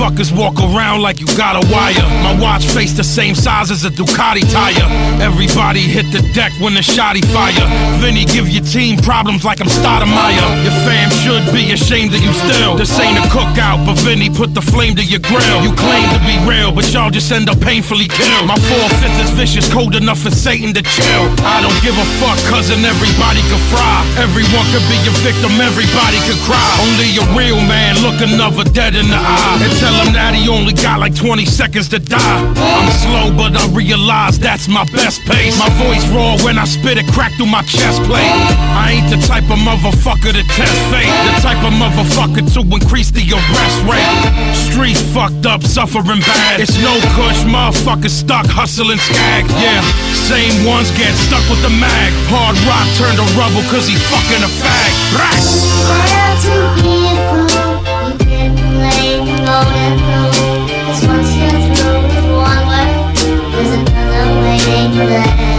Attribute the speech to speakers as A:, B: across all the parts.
A: motherfuckers walk around like you got a wire. My watch face the same size as a Ducati tire. Everybody hit the deck when the shotty fire. Vinny give your team problems like I'm Stoudemire. Your fam should be ashamed of you still. This ain't a cookout, but Vinny put the flame to your grill. You claim to be real, but y'all just end up painfully killed. My 4/5 is vicious, cold enough for Satan to chill. I don't give a fuck, cousin, everybody could fry. Everyone could be a victim, everybody could cry. Only a real man look another dead in the eye and tell him that he only got like 20 seconds to die. I'm slow, but I realize that's my best pace. My voice raw when I spit it, crack through my chest plate. I ain't the type of motherfucker to test fate. The type of motherfucker to increase the arrest rate. Streets fucked up, suffering bad. It's no kush, motherfuckers stuck, hustling skag. Yeah, same ones get stuck with the mag. Hard rock turned to rubble cause he fucking a fag.
B: Fire to people, you didn't lay golden rule. Cause once you're through with one way, there's another waiting there.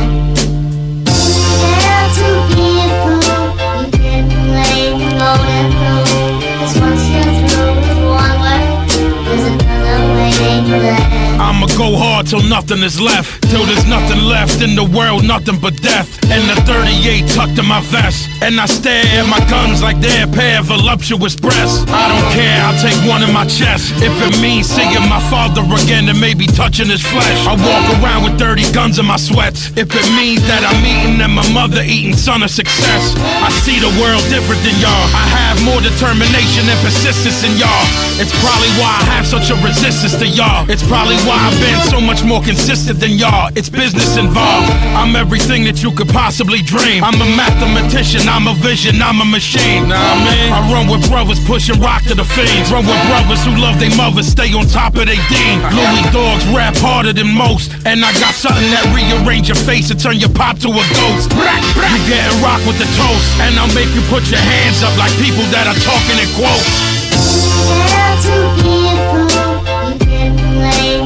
B: Fire to people, you didn't lay golden rule. Cause once you're through with one way, there's another waiting there.
A: I'ma go hard till nothing is left. Till there's nothing left in the world, nothing but death. And the 38 tucked in my vest. And I stare at my guns like they're a pair of voluptuous breasts. I don't care, I'll take one in my chest. If it means seeing my father again and maybe touching his flesh. I walk around with 30 guns in my sweats. If it means that I'm eating and my mother eating, son of success. I see the world different than y'all. I have more determination and persistence than y'all. It's probably why I have such a resistance to y'all. It's probably why I've been so much more consistent than y'all. It's business involved. I'm everything that you could possibly dream. I'm a mathematician, I'm a vision, I'm a machine. Nah, man. I run with brothers pushing rock to the fiends. Run with brothers who love their mothers, stay on top of their dean. Louis dogs rap harder than most. And I got something that rearrange your face and turn your pop to a ghost. You getting rock with the toast. And I'll make you put your hands up like people that are talking in quotes.
B: Fire to people, you didn't lay